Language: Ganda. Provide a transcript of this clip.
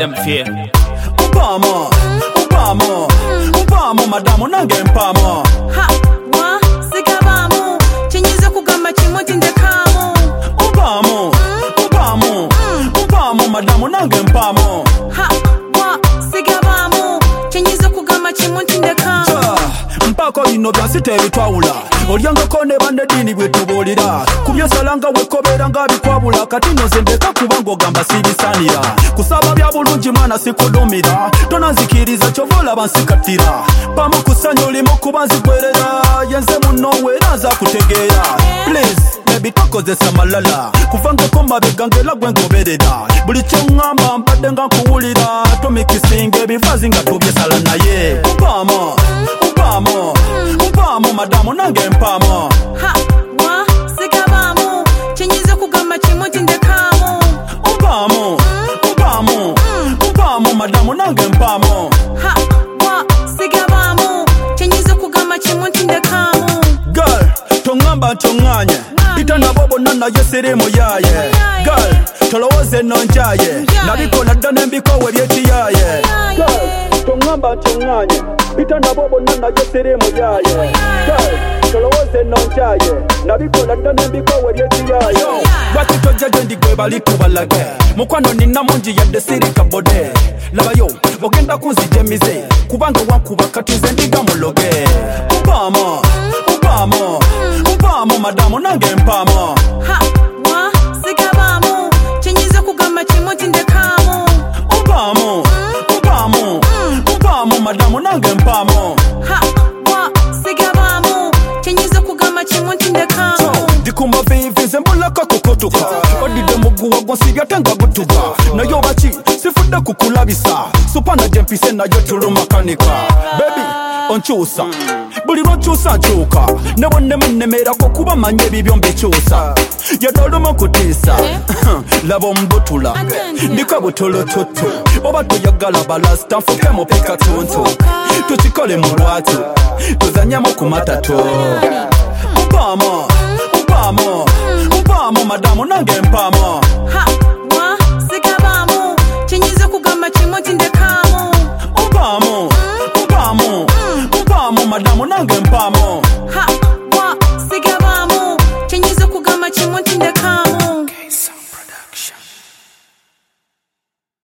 them fear. Upamo, madamu nange mpamo. Ha, wa, sigabamu. Chenyiza kugamba chimoti ndekamu. Upamo, madamu nange mpamo. Ha, wa, sigabamu. Chenyiza kugamba chimoti ndekamu. Mpako bino byansite ebitwawula olyangako ne banneddiini bwe tubuulira ku byesalanga wekobeera nga bikwabula kati nnoze ndeka kuba ng'ogamba siibisaanira kusaba bya bulungi mwana sikudumira tonanzikiriza kyova olaba nsikattira pamu kusanya olimu kuba nzigwerera yenze munnowe era nza kutegeera please baby tokozesa malala kuvangako mabega ng'era gwe ngoberera buli kyoŋŋamba mbadde nga nkuwulira tomikisinga ebivaazi nga tubyesala naye upamo madamu nange mpamo. Ha, wa, sigabamu. Chenyiza kugamba chimoti ndekamu. Upamo, madamu nange mpamo. Ha, wa, sigabamu. Chenyiza kugamba chimoti ndekamu. Girl, tongamba ntonganye ita nabo bonna naye sirimu yaye. Girl, tolowooze nonjaye nabikola dda nembikowe byekiyaye. Girl, tongamba ntonganye ita nabo bonna naye sirimu yaye. Girl, tolowooze nonjaye nabikola dda nembikowe byekiyaye. Lwaki tojja gye ndi gwe bali tubalage mukwano nina mungi yadde sirika bode labayo ogenda kunzija emize kubanga wankuba kati nze ndiga muloge. Upamo madamu nange mpamo. Ha, wa, sigabamu. Chenyiza kugamba chimoti ndekamu. Upamo madamu nange mpamo. Ha, wa, sigabamu. Chenyiza kugamba chimoti ndekamu. Ndikumba vivi nze mbulako kukotuka odidde muguwa gwonsibya tenga gutuka naye obaki sifudde kukulabisa supana gye mpise nayo tulumakanika bebi onkyusa buli lwonkyusa nkyuka ne bonnemu nnemerako kuba manye ebibyo mbikyusa yadde olumu kutiisa laba omubutula ndiko butulututu oba toyagala balasita nfuke mupika tuntu tukikole mu lwatu tuzanyemu ku matatu. Upamo madamu nange mpamo.